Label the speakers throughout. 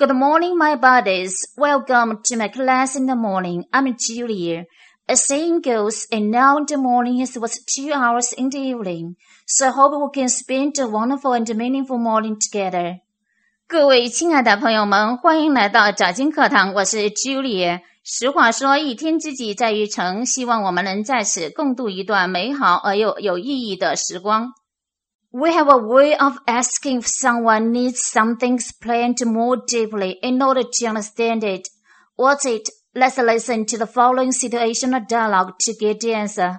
Speaker 1: Good morning, my buddies. Welcome to my class in the morning. I'm Julia. As saying goes, an hour in the morning is worth 2 hours in the evening. So I hope we can spend a wonderful and meaningful morning together. 各位亲爱的朋友们，欢迎来到早金课堂，我是 Julia。实话说，一天之计在于晨，希望我们能在此共度一段美好而又有意义的时光。We have a way of asking if someone needs something explained more deeply in order to understand it. What's it? Let's listen to the following situational dialogue to get the answer.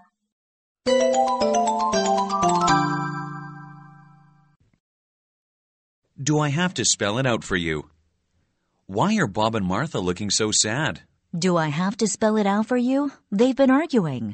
Speaker 2: Do I have to spell it out for you? Why are Bob and Martha looking so sad?
Speaker 3: Do I have to spell it out for you? They've been arguing.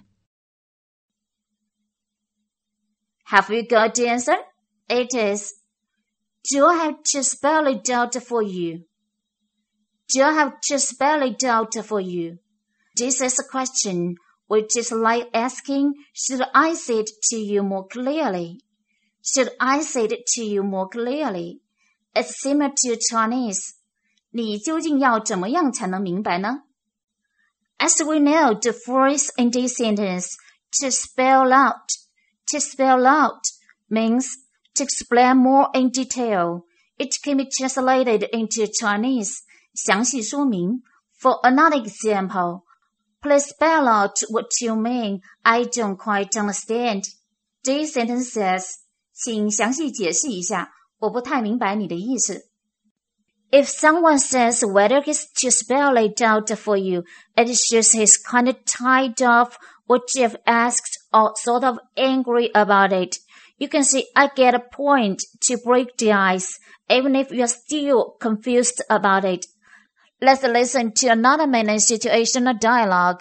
Speaker 1: Have you got the answer? It is, do I have to spell it out for you? Do I have to spell it out for you? This is a question which is like asking, should I say it to you more clearly? Should I say it to you more clearly? It's similar to Chinese. 你究竟要怎么样才能明白呢? As we know, the phrase in this sentence, to spell out means to explain more in detail. It can be translated into Chinese, 详细说明. For another example, please spell out what you mean. I don't quite understand. This sentence says, 请详细解释一下，我不太明白你的意思。If someone says whether he's to spell it out for you, it shows he's kind of tired of what you've asked or sort of angry about it. You can see I get a point to break the ice, even if you're still confused about it. Let's listen to another mini situational dialogue.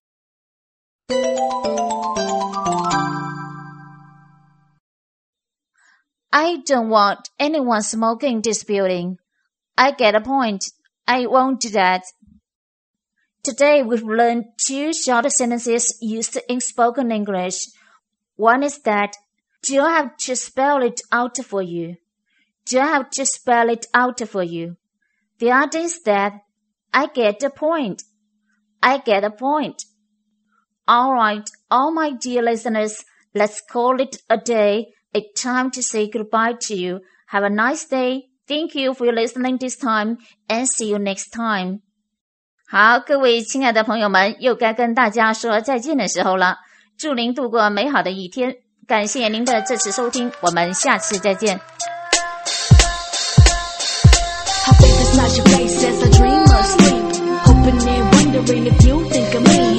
Speaker 1: I don't want anyone smoking in this building. I get a point. I won't do that. Today we've learned 2 short sentences used in spoken English. One is that, do I have to spell it out for you? Do I have to spell it out for you? The other is that, I get a point. I get a point. All right, all my dear listeners, let's call it a day. It's time to say goodbye to you. Have a nice day. Thank you for listening this time, and see you next time. 好，各位亲爱的朋友们，又该跟大家说再见的时候了。祝您度过美好的一天，感谢您的这次收听，我们下次再见。
Speaker 4: I think it's not your face as I dream or sleep, hoping and wondering if you think of me.